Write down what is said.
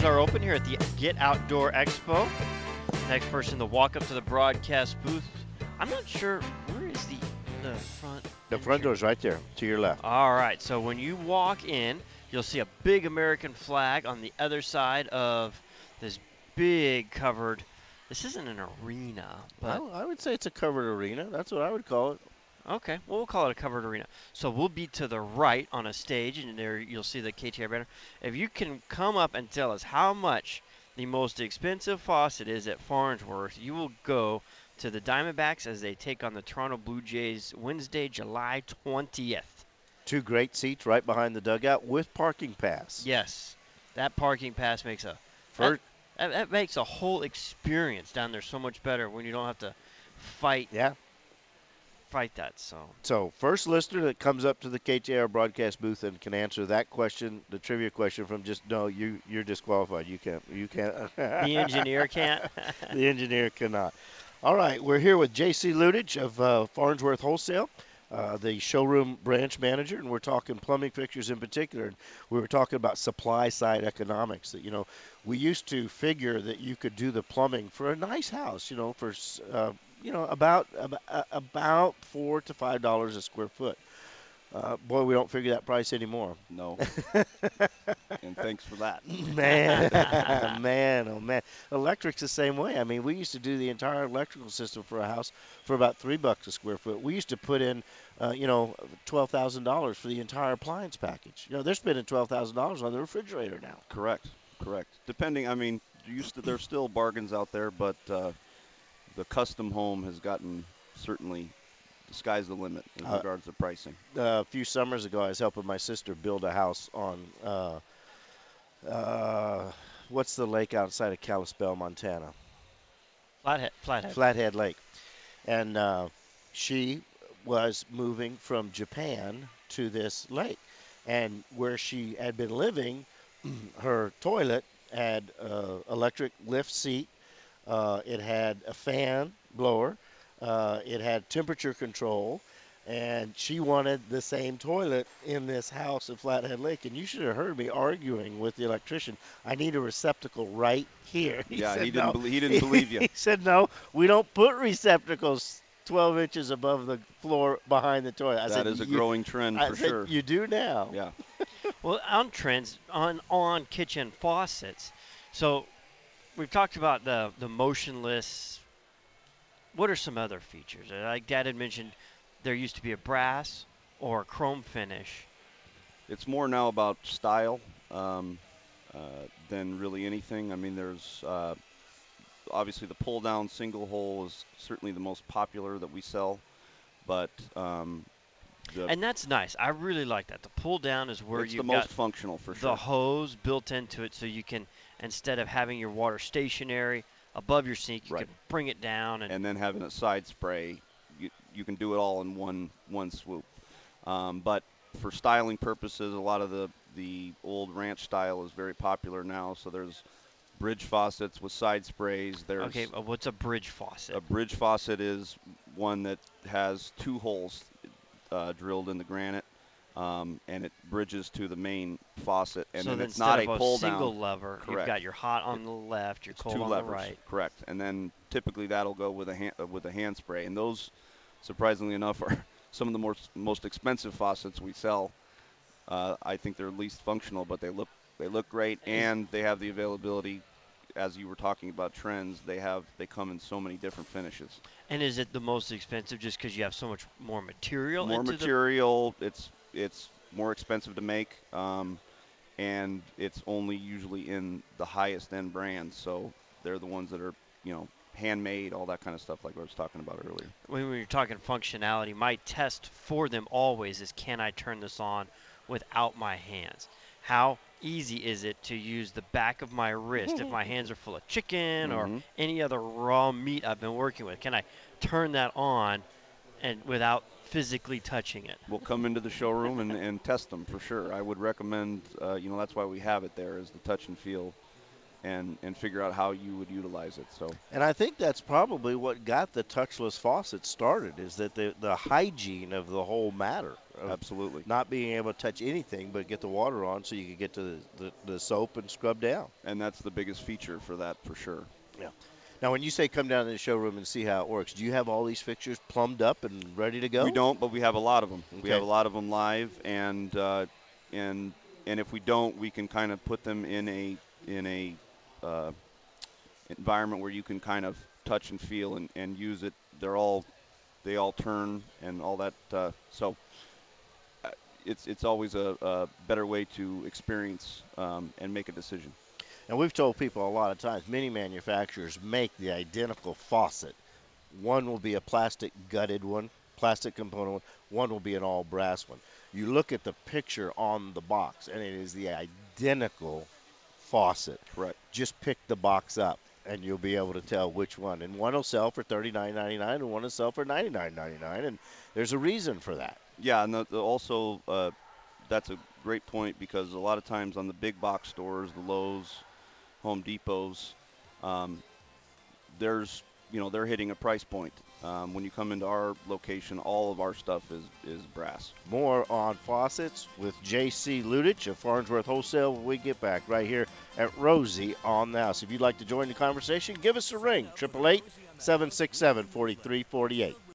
are open here at the Get Outdoor Expo. Next person to walk up to the broadcast booth. I'm not sure, where is the front The front entrance? door's right there to your left. All right, so when you walk in, you'll see a big American flag on the other side of this big covered. This isn't an arena, but I would say it's a covered arena. That's what I would call it. okay, well, we'll call it a covered arena. So we'll be to the right on a stage, and there you'll see the KTR banner. If you can come up and tell us how much the most expensive faucet is at Farnsworth, you will go to the Diamondbacks as they take on the Toronto Blue Jays Wednesday, July 20th. 2 great seats right behind the dugout with parking pass. Yes, that parking pass makes First, that makes a whole experience down there so much better when you don't have to fight yeah. that. So first listener that comes up to the KTR broadcast booth and can answer that question, the trivia question from just no, you're disqualified. You can't. The engineer can't. The engineer cannot. All right, we're here with J.C. Ludich of Farnsworth Wholesale, the showroom branch manager, and we're talking plumbing fixtures in particular. And we were talking about supply side economics. That we used to figure that you could do the plumbing for a nice house, for about $4 to $5 a square foot. Boy, we don't figure that price anymore. No. And thanks for that. Man, man, oh man. Electric's the same way. I mean, we used to do the entire electrical system for a house for about $3 a square foot. We used to put in, $12,000 for the entire appliance package. They're spending $12,000 on the refrigerator now. Correct. Depending, I mean, there's still bargains out there, but the custom home has gotten certainly the sky's the limit in regards to pricing. A few summers ago, I was helping my sister build a house on what's the lake outside of Kalispell, Montana? Flathead Lake. And she was moving from Japan to this lake. And where she had been living, her toilet had electric lift seat. It had a fan blower. It had temperature control. And she wanted the same toilet in this house at Flathead Lake. And you should have heard me arguing with the electrician. I need a receptacle right here. He didn't believe you. He said, no, we don't put receptacles 12 inches above the floor behind the toilet. That is a growing trend for sure. You do now. Yeah. Well, on trends, on kitchen faucets, so we've talked about the motionless. What are some other features? Like Dad had mentioned, there used to be a brass or a chrome finish. It's more now about style than really anything. I mean, there's obviously the pull-down single hole is certainly the most popular that we sell, but and that's nice. I really like that. The pull-down is where it's you've the most got functional for sure. the hose built into it, so you can, instead of having your water stationary above your sink, you Right. can bring it down and then having a side spray. You can do it all in one swoop. But for styling purposes, a lot of the old ranch style is very popular now. So there's bridge faucets with side sprays. There's okay, what's a bridge faucet? a bridge faucet is one that has 2 holes drilled in the granite, and it bridges to the main faucet. And so then then it's not instead a of pull single down. lever, Correct. you've got your hot on the left, your It's cold 2 on levers. the right. Correct. And then typically that'll go with a hand spray. And those, surprisingly enough, are some of the most expensive faucets we sell. I think they're least functional, but they look great, and they have the availability. As you were talking about trends, they come in so many different finishes. And is it the most expensive just because you have so much more material? More material. It's more expensive to make, and it's only usually in the highest end brands. So they're the ones that are handmade, all that kind of stuff, like I was talking about earlier. When you're talking functionality, my test for them always is, can I turn this on without my hands? How easy is it to use the back of my wrist if my hands are full of chicken or any other raw meat I've been working with? Can I turn that on and without physically touching it? We'll come into the showroom and test them for sure. I would recommend, that's why we have it there, is the touch and feel. and figure out how you would utilize it. So And I think that's probably what got the touchless faucet started, is that the hygiene of the whole matter, of absolutely. not being able to touch anything but get the water on so you could get to the soap and scrub down. And that's the biggest feature for that for sure. Yeah. Now, when you say come down to the showroom and see how it works, do you have all these fixtures plumbed up and ready to go? We don't, but we have a lot of them. We have Okay. a lot of them live, and if we don't, we can kind of put them in a uh, environment where you can kind of touch and feel and use it. They all turn and all that. So it's always a better way to experience and make a decision. And we've told people a lot of times, many manufacturers make the identical faucet. One will be a plastic gutted one, plastic component one. One will be an all brass one. You look at the picture on the box, and it is the identical faucet. Correct. Just pick the box up, and you'll be able to tell which one. And one will sell for $39.99, and one will sell for $99.99, and there's a reason for that. Yeah, and also that's a great point, because a lot of times on the big box stores, the Lowe's, Home Depots, they're hitting a price point. When you come into our location, all of our stuff is brass. More on faucets with J.C. Ludich of Farnsworth Wholesale when we get back right here at Rosie on the House. If you'd like to join the conversation, give us a ring, 888-767-4348.